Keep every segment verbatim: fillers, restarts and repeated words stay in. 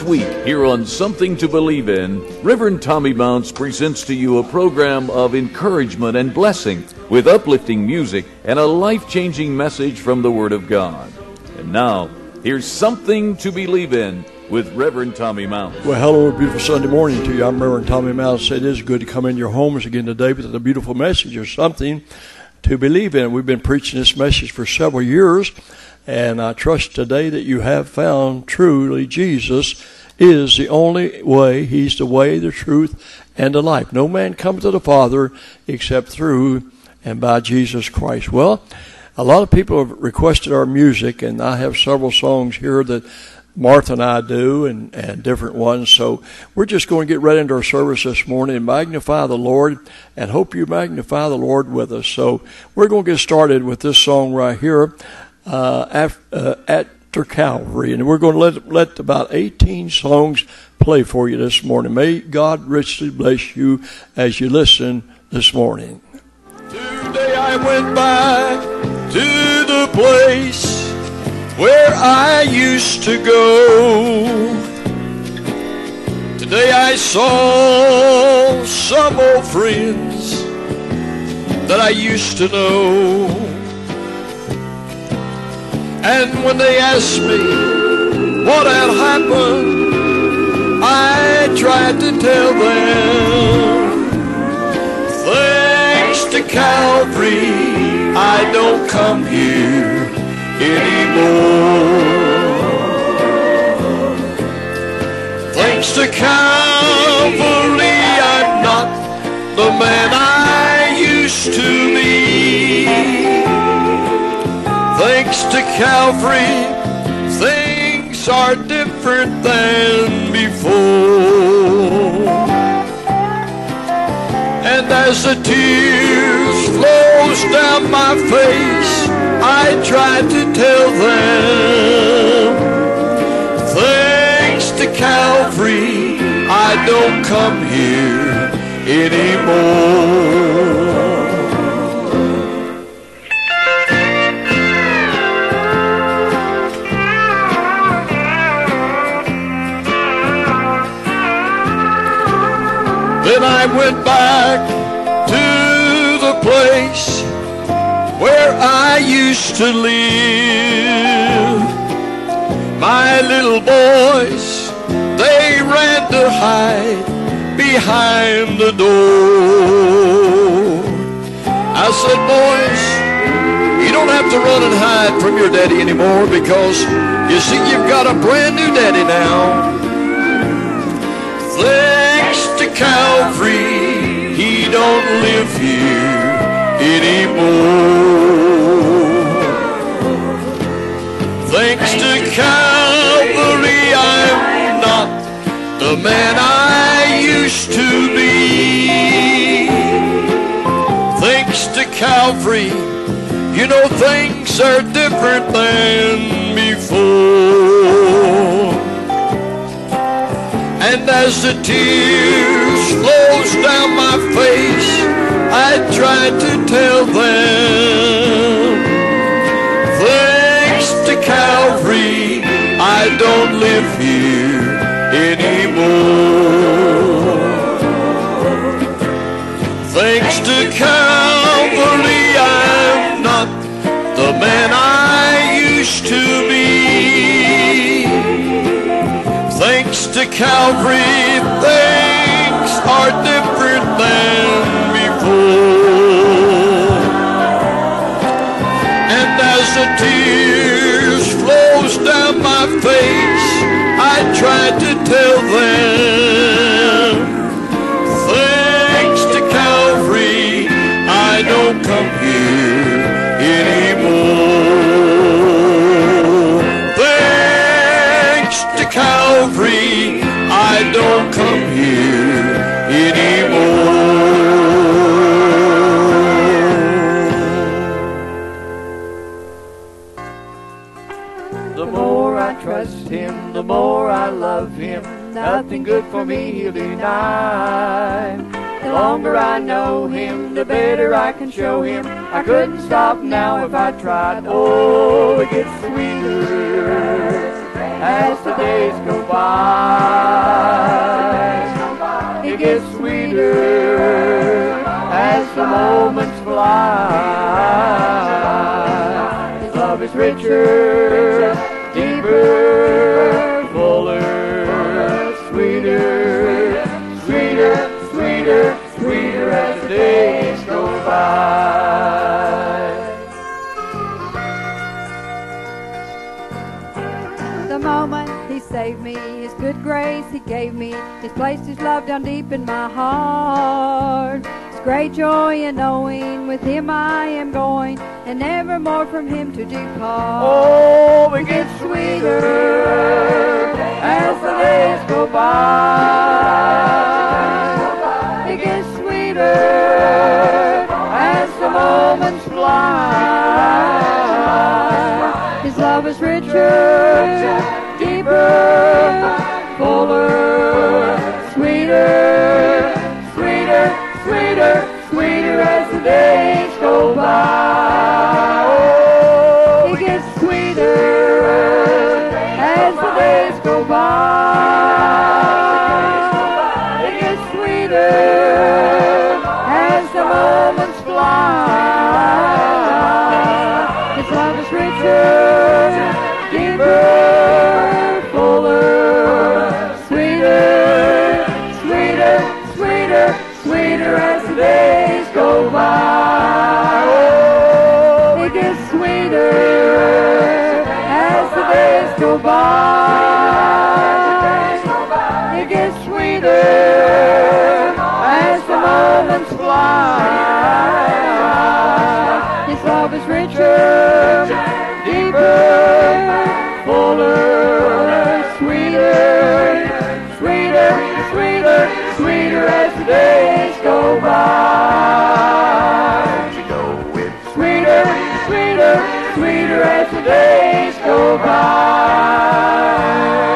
week, here on Something to Believe In, Reverend Tommy Mounts presents to you a program of encouragement and blessing with uplifting music and a life-changing message from the Word of God. And now, here's Something to Believe In with Reverend Tommy Mounts. Well, hello, beautiful Sunday morning to you. I'm Reverend Tommy Mounts. It is good to come in your homes again today with a beautiful message or something to believe in. We've been preaching this message for several years, and I trust today that you have found truly Jesus is the only way. He's the way, the truth, and the life. No man comes to the Father except through and by Jesus Christ. Well, a lot of people have requested our music, and I have several songs here that Martha and I do, and, and different ones. So we're just going to get right into our service this morning and magnify the Lord, and hope you magnify the Lord with us. So we're going to get started with this song right here, uh, after, uh, After Calvary. And we're going to let, let about eighteen songs play for you this morning. May God richly bless you as you listen this morning. Today I went back to the place where I used to go. Today I saw some old friends that I used to know. And when they asked me what had happened, I tried to tell them, thanks to Calvary, I don't come here anymore. Thanks to Calvary, I'm not the man I used to be. Thanks to Calvary, things are different than before. And as the tears flows down my face, I tried to tell them, thanks to Calvary, I don't come here anymore. Then I went back to the place where I used to live. My little boys, they ran to hide behind the door. I said, boys, you don't have to run and hide from your daddy anymore, because you see you've got a brand new daddy now. Thanks to Calvary, he don't live here anymore. Thanks to Calvary, I'm not the man I used to be. Thanks to Calvary, you know things are different than before. And as the tears flows down my face, I tried to tell them, thanks to Calvary, I don't live here anymore. Thanks to Calvary, I'm not the man I used to be. Thanks to Calvary, things are different than before. And as the tears flows down my face, I tried to tell them, thanks to Calvary, I don't come here anymore. Thanks to Calvary, I don't come here anymore. The more I trust him, the more I love him. Nothing good for me he'll deny. The longer I know him, the better I can show him. I couldn't stop now if I tried. Oh, it gets sweeter as the days go by. It gets sweeter as the moments fly. His love is richer, deeper, fuller, sweeter, sweeter, sweeter, sweeter as the days go by. The moment he saved me, his good grace he gave me, he's placed his love down deep in my heart. It's great joy in knowing with him I am going, and never more from him to depart. Oh, it gets sweeter as the days go by. It gets sweeter as the moments fly. His love is richer, deeper, fuller, sweeter, sweeter, sweeter, sweeter as the days go by. Oh, it gets sweeter as the days go by. It gets sweeter as the moments fly. his love is richer, deeper, fuller, sweeter, sweeter, sweeter, sweeter as the days go by. Oh, it gets sweeter as the days go by. It gets sweeter as the moments fly. his love is richer, deeper, fuller, sweeter, sweeter, sweeter, sweeter as the days go by. Sweeter, sweeter, sweeter as the days go by.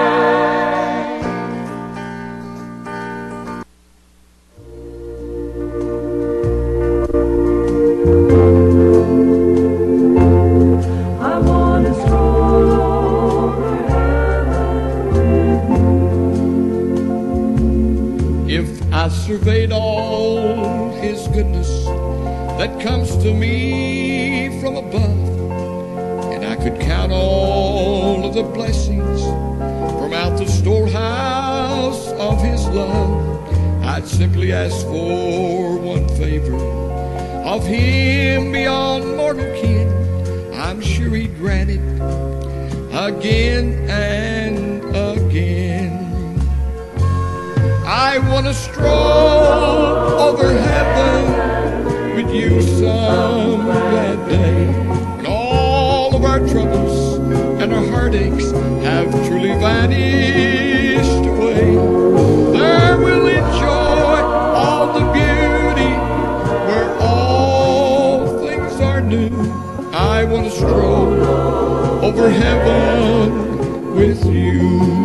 I surveyed all his goodness that comes to me from above, and I could count all of the blessings from out the storehouse of his love. I'd simply ask for one favor of him beyond mortal ken. I'm sure he'd grant it again and again. I want to stroll over heaven with you some glad day, when all of our troubles and our heartaches have truly vanished away. There we'll enjoy all the beauty where all things are new. I want to stroll over heaven with you.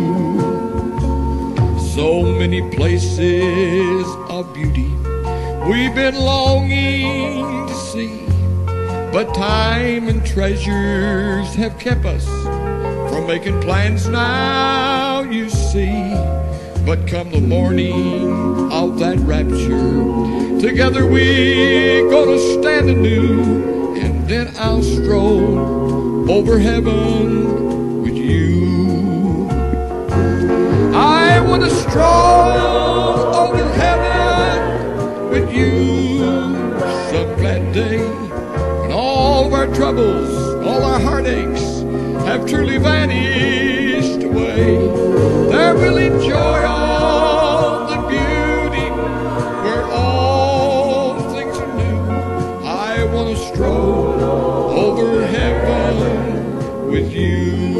So many places of beauty we've been longing to see, but time and treasures have kept us from making plans now, you see. But come the morning of that rapture, together we're gonna stand anew, and then I'll stroll over heaven with you. I want to stroll over heaven with you some glad day, when all of our troubles, all our heartaches have truly vanished away. There we'll enjoy all the beauty where all things are new. I want to stroll over heaven with you.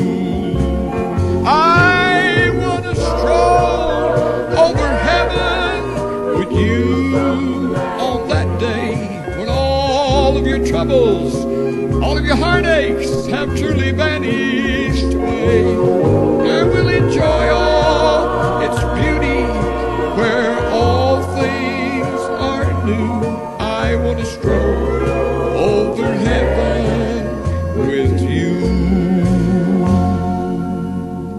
I over heaven with you on that day, when all of your troubles, all of your heartaches have truly vanished away. And we'll enjoy all its beauty where all things are new. I want to stroll over heaven with you.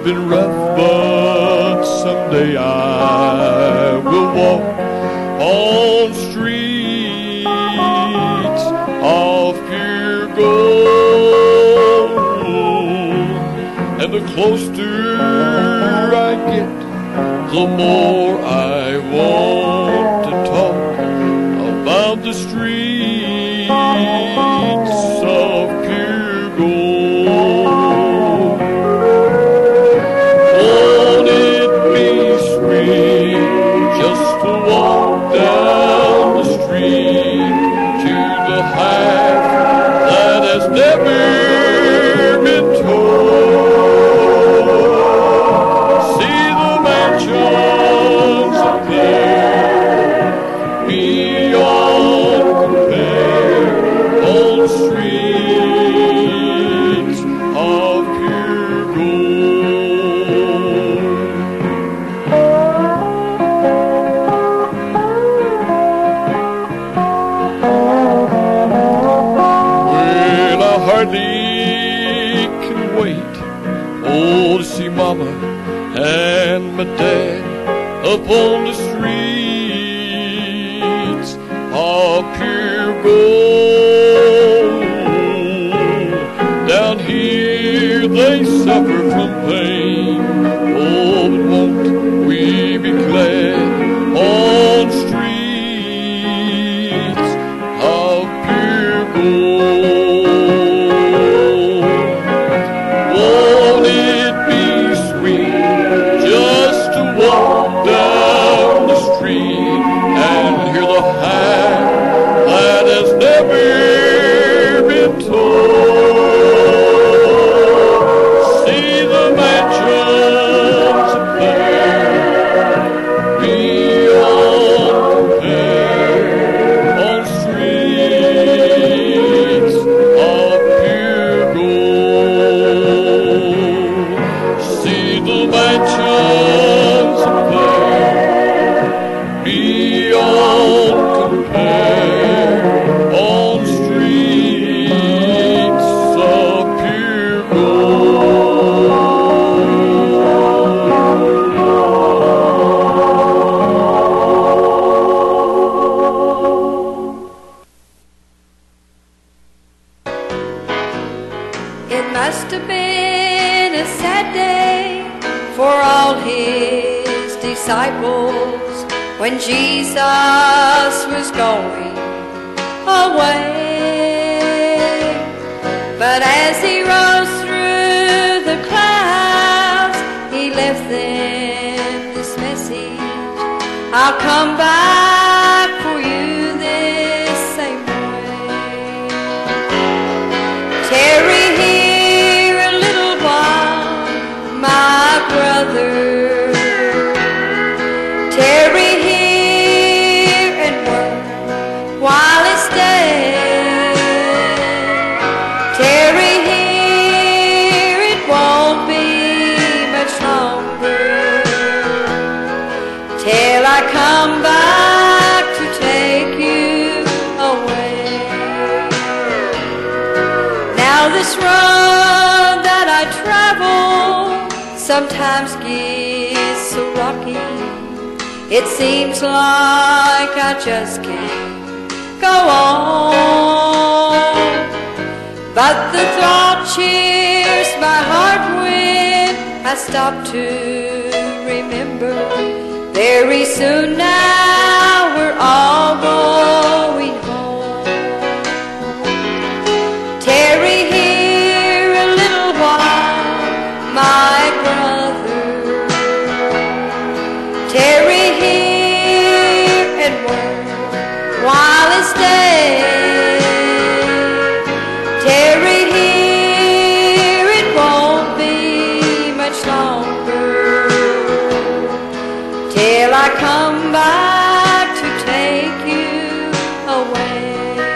been rough, but someday I will walk on streets of pure gold. And the closer I get, the more I want to talk about the streets of pure gold. Won't it be sweet just to walk down the street to the half that has never been told? See the mansions up there beyond compare, on streets of pure gold. Well, I hardly can wait, oh, to see Mama and my Dad up on the streets of pure gold. Down here they suffer from pain, oh, but won't we be glad on streets of pure gold? Won't it be sweet just to walk down the street and hear the hand that has never been told? See the mansions up there beyond compare, on streets of pure gold. See the mansions up there beyond compare, on streets of pure gold. It must have been a sad day for all his disciples when Jesus was going away. But as he rose through the clouds, he left them this message: I'll come back for you this same way. Tarry here a little while, my brother. Tarry here and work while it's day. Tarry here, it won't be much longer till I come back to take you away. Now this road that I travel sometimes gets so rocky, it seems like I just can't go on. But the thought cheers my heart when I stop to remember. Very soon now we're all going home. Tarry here a little while, my brother. Tarry here and work while it's day. Tarry here, it won't be much longer till I come back to take you away.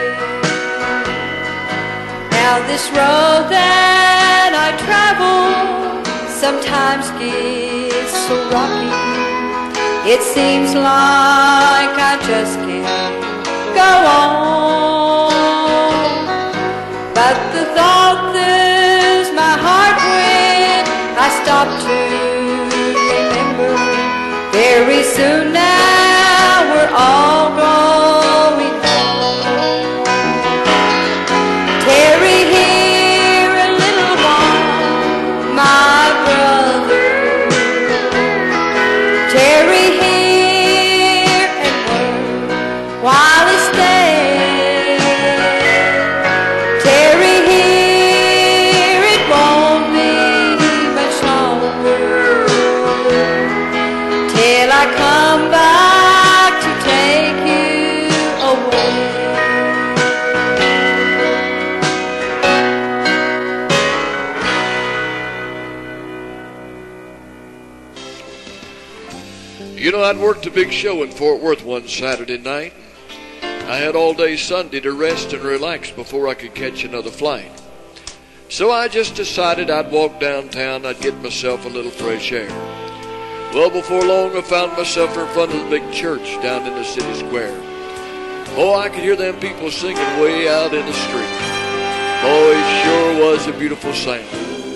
Now this road that I travel sometimes gets so rocky, it seems like I just can't go on. But the thought fills my heart when I stop to soon now we're all going home. Tarry here a little while, my brother. Tarry here and work while he stays. Tarry here, it won't be much longer till I come back to take you away. You know, I'd worked a big show in Fort Worth one Saturday night. I had all day Sunday to rest and relax before I could catch another flight. So I just decided I'd walk downtown, I'd get myself a little fresh air. Well, before long I found myself in front of the big church down in the city square. Oh, I could hear them people singing way out in the street. Oh, it sure was a beautiful sound.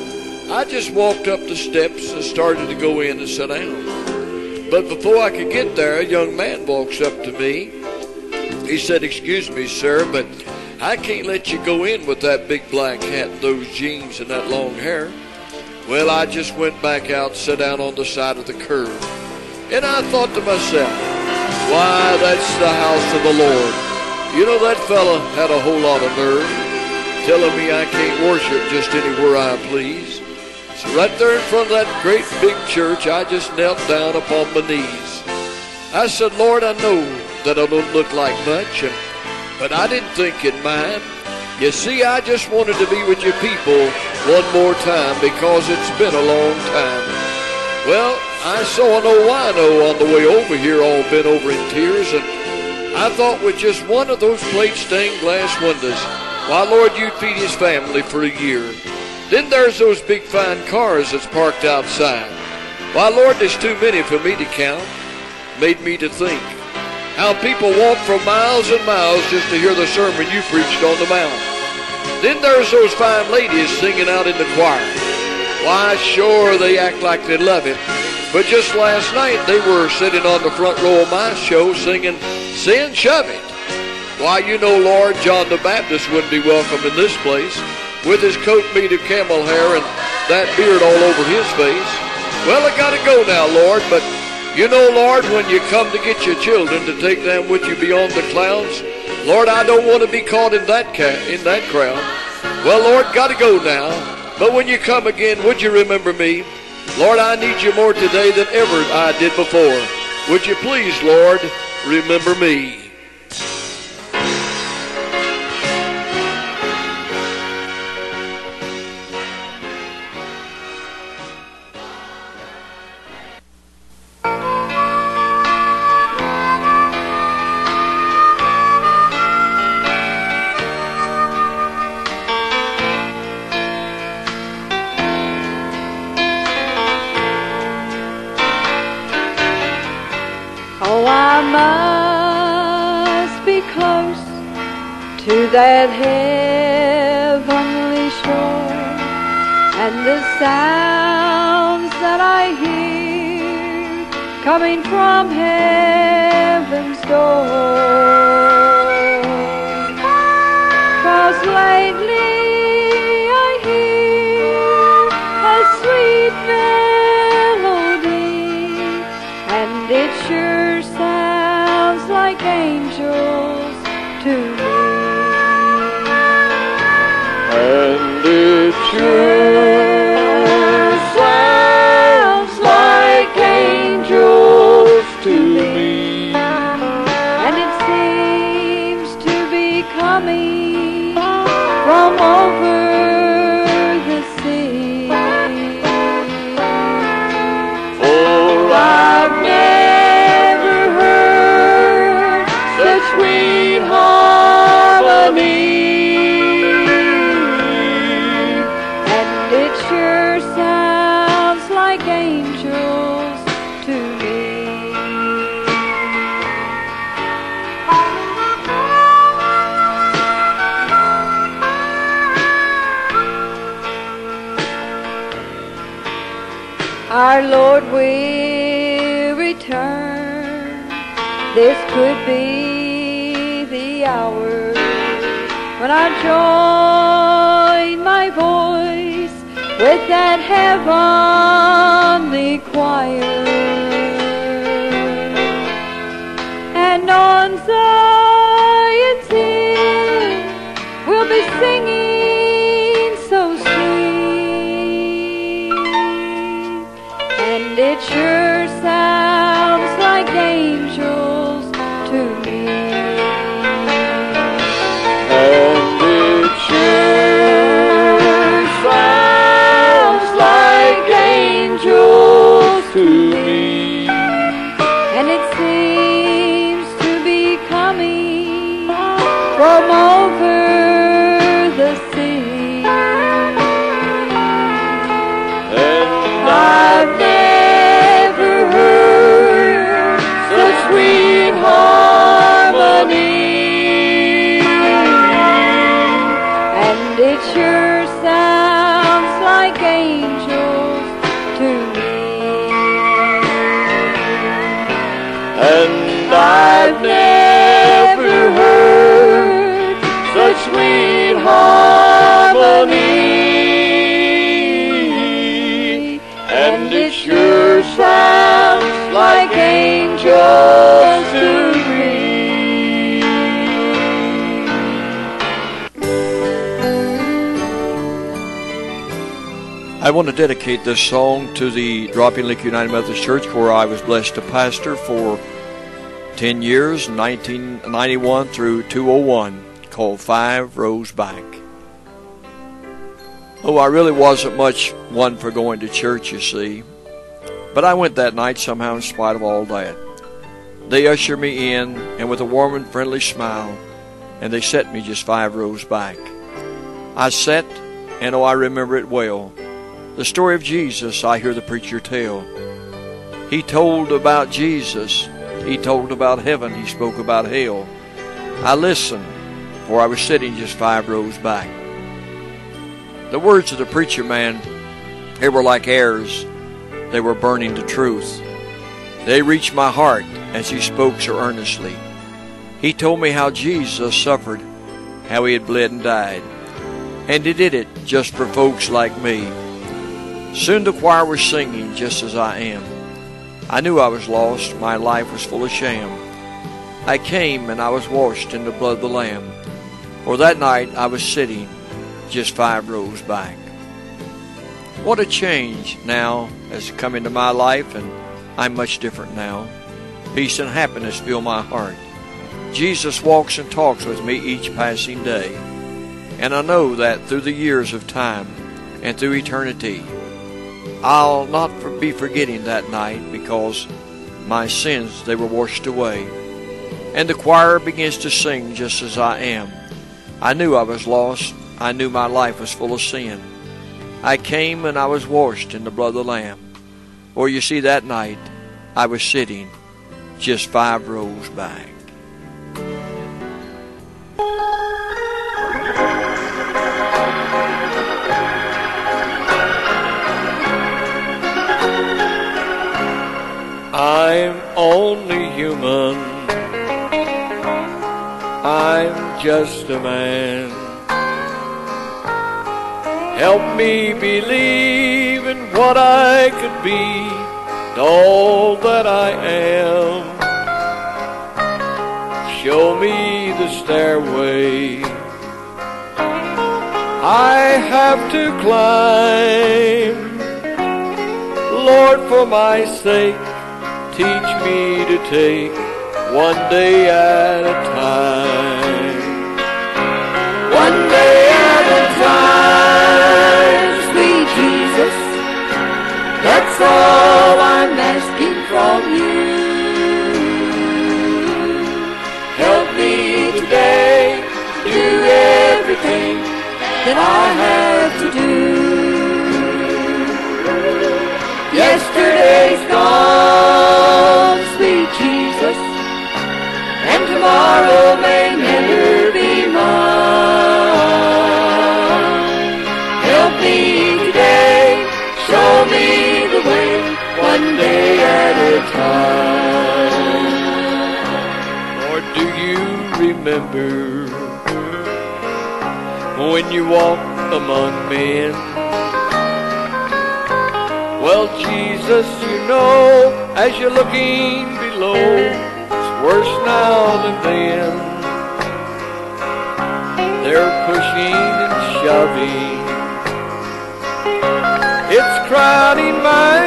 I just walked up the steps and started to go in and sit down. But before I could get there, a young man walks up to me. He said, "Excuse me, sir, but I can't let you go in with that big black hat and those jeans and that long hair." Well, I just went back out, sat down on the side of the curb. And I thought to myself, why, that's the house of the Lord. You know, that fella had a whole lot of nerve, telling me I can't worship just anywhere I please. So right there in front of that great big church, I just knelt down upon my knees. I said, "Lord, I know that I don't look like much, and, but I didn't think it'd mind. You see, I just wanted to be with your people one more time because it's been a long time." Well, I saw an old wino on the way over here all bent over in tears, and I thought with just one of those plate stained glass windows, why, Lord, you'd feed his family for a year. Then there's those big fine cars that's parked outside. Why, Lord, there's too many for me to count. Made me to think how people walk for miles and miles just to hear the sermon you preached on the mount. Then there's those fine ladies singing out in the choir. Why, sure, they act like they love it. But just last night, they were sitting on the front row of my show singing, "Sin, Shove It." Why, you know, Lord, John the Baptist wouldn't be welcome in this place with his coat made of camel hair and that beard all over his face. Well, I gotta go now, Lord, but you know, Lord, when you come to get your children to take them with you beyond the clouds, Lord, I don't want to be caught in that ca- in that crowd. Well, Lord, gotta go now. But when you come again, would you remember me? Lord, I need you more today than ever I did before. Would you please, Lord, remember me? To that heavenly shore, and the sounds that I hear coming from heaven's door. 'Cause lately I hear a sweet melody, and it sure sounds like angels to me. And it sure sounds like angels to me. And it seems to be coming from over the sea. For I've never heard such sweet harmony. Angels to me. Our Lord will return this could be the hour when I join my voice with that heavenly choir, and on Zion's hill we'll be singing so sweet, and it sure sounds like angels to me. And it sure sounds like angels to me. And it seems to be coming from over the sea. And I've never heard such sweet harmony. And it sure sounds like angels to me. And I've never heard such sweet harmony. And it sure sounds like angels to me. I want to dedicate this song to the Dropping Lake United Methodist Church, where I was blessed to pastor for ten years, nineteen ninety-one through two thousand one, called Five Rows Back. Oh, I really wasn't much one for going to church, you see, but I went that night somehow in spite of all that. They ushered me in, and with a warm and friendly smile, and they set me just five rows back. I sat, and oh, I remember it well. The story of Jesus I hear the preacher tell. He told about Jesus. He told about heaven. He spoke about hell. I listened, for I was sitting just five rows back. The words of the preacher man, they were like airs. They were burning the truth. They reached my heart as he spoke so earnestly. He told me how Jesus suffered, how he had bled and died. And he did it just for folks like me. Soon the choir was singing just as I am. I knew I was lost, my life was full of sham. I came and I was washed in the blood of the Lamb. For that night I was sitting just five rows back. What a change now has come into my life, and I'm much different now. Peace and happiness fill my heart. Jesus walks and talks with me each passing day. And I know that through the years of time and through eternity, I'll not be forgetting that night, because my sins, they were washed away. And the choir begins to sing just as I am. I knew I was lost. I knew my life was full of sin. I came and I was washed in the blood of the Lamb. For you see, that night I was sitting just five rows back. I'm only human. I'm just a man. Help me believe in what I could be, and all that I am. Show me the stairway I have to climb. Lord, for my sake, teach me to take one day at a time. One day at a time, sweet Jesus. That's all I'm asking from you. Help me today to do everything that I have to do. Yesterday's gone, sweet Jesus, and tomorrow may never be mine. Help me today, show me the way, one day at a time. remember when you walked among men. Well, Jesus, you know, as you're looking below, it's worse now than then. They're pushing and shoving, it's crowding my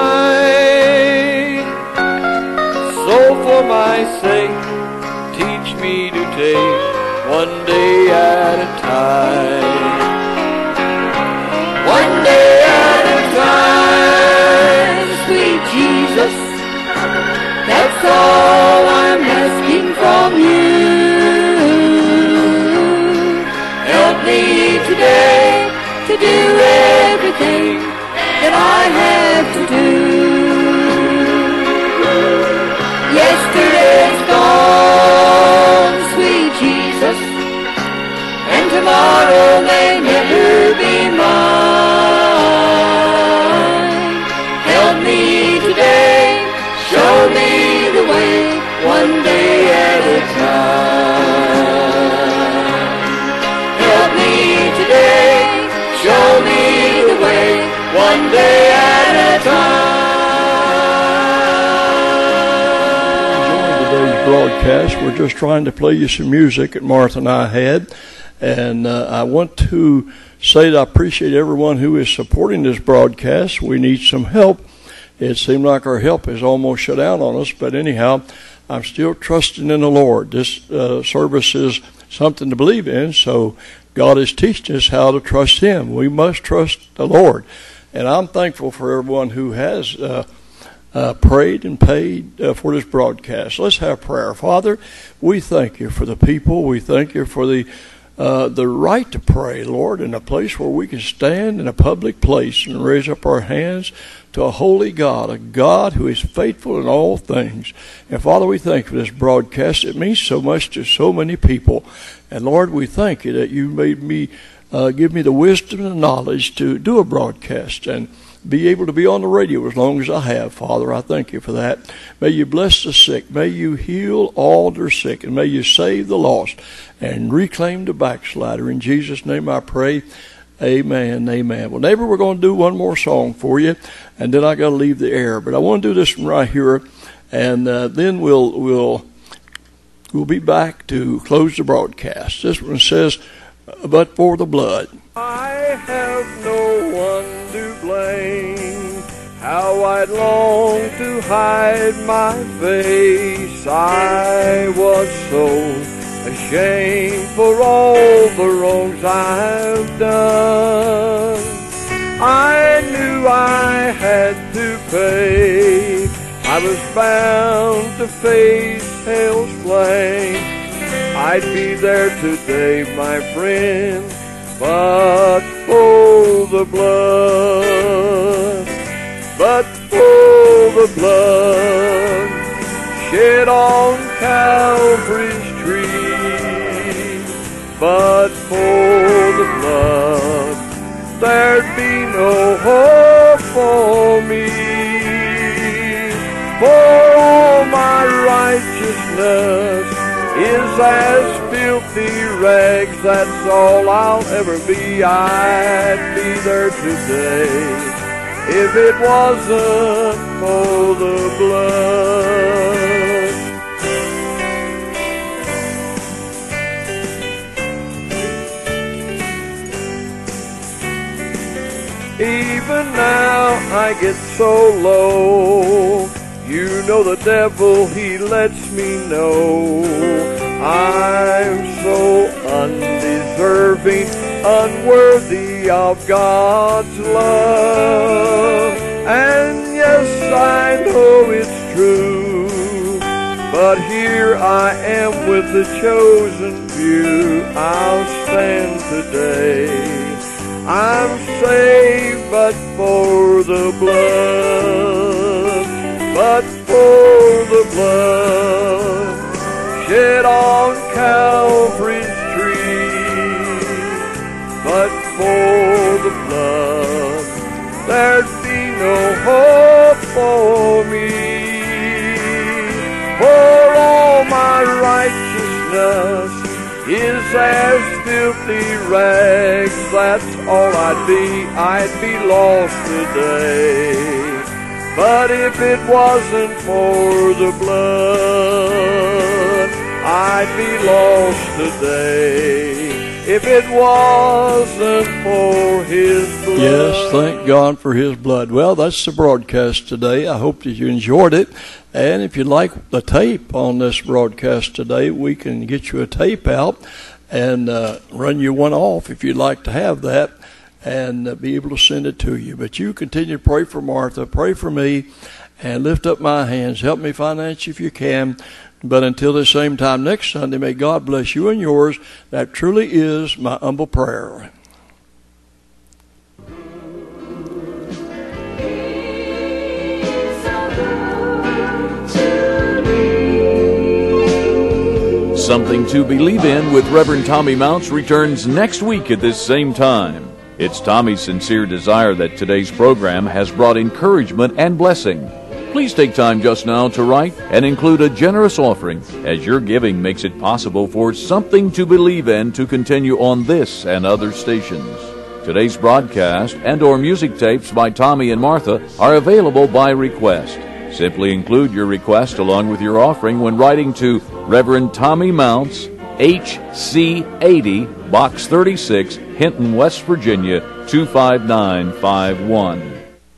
mind. So for my sake, teach me to take one day at a time. One day at a time, sweet Jesus, that's all I'm asking from you. Help me today to do everything that I have to do. Yesterday's gone, sweet Jesus, and tomorrow may never be mine. Help me today, show me the way, one day at a time. Help me today, show me the way, one day at a time. Enjoying today's broadcast. We're just trying to play you some music that Martha and I had. And uh, I want to say that I appreciate everyone who is supporting this broadcast. We need some help. It seemed like our help is almost shut down on us. But anyhow, I'm still trusting in the Lord. This uh, service is something to believe in. So God is teaching us how to trust Him. We must trust the Lord. And I'm thankful for everyone who has uh, uh, prayed and paid uh, for this broadcast. Let's have prayer. Father, we thank you for the people. We thank you for the uh, the right to pray, Lord, in a place where we can stand in a public place and raise up our hands to a holy God, a God who is faithful in all things. And Father, we thank you for this broadcast. It means so much to so many people. And Lord, we thank you that you made me Uh, give me the wisdom and the knowledge to do a broadcast and be able to be on the radio as long as I have. Father, I thank you for that. May you bless the sick. May you heal all that are sick. And may you save the lost and reclaim the backslider. In Jesus' name I pray. Amen. Amen. Well, neighbor, we're going to do one more song for you, and then I got to leave the air. But I want to do this one right here, and uh, then we'll we'll we'll be back to close the broadcast. This one says, "But for the blood." I have no one to blame. How I'd long to hide my face. I was so ashamed for all the wrongs I've done. I knew I had to pay. I was bound to face hell's flame. I'd be there today, my friend, but for the blood, but for the blood shed on Calvary's tree, but for the blood there'd be no hope for me. For all my righteousness is as filthy rags, that's all I'll ever be. I'd be there today if it wasn't for the blood. Even now I get so low. You know the devil, he lets me know I'm so undeserving, unworthy of God's love. And yes, I know it's true, but here I am with the chosen few. I'll stand today. I'm saved but for the blood, but for the blood shed on Calvary's tree, but for the blood there'd be no hope for me. For all my righteousness as filthy rags, that's all I'd be, I'd be lost today. But if it wasn't for the blood, I'd be lost today. If it wasn't for His blood. Yes, thank God for His blood. Well, that's the broadcast today. I hope that you enjoyed it. And if you'd like the tape on this broadcast today, we can get you a tape out and uh, run you one off if you'd like to have that, and uh, be able to send it to you. But you continue to pray for Martha, pray for me, and lift up my hands. Help me financially if you can. But until the same time next Sunday, may God bless you and yours. That truly is my humble prayer. Something to Believe In with Reverend Tommy Mounts returns next week at this same time. It's Tommy's sincere desire that today's program has brought encouragement and blessing. Please take time just now to write and include a generous offering, as your giving makes it possible for Something to Believe In to continue on this and other stations. Today's broadcast and or music tapes by Tommy and Martha are available by request. Simply include your request along with your offering when writing to Reverend Tommy Mounts, H C eighty, Box thirty-six, Hinton, West Virginia, two five nine five one.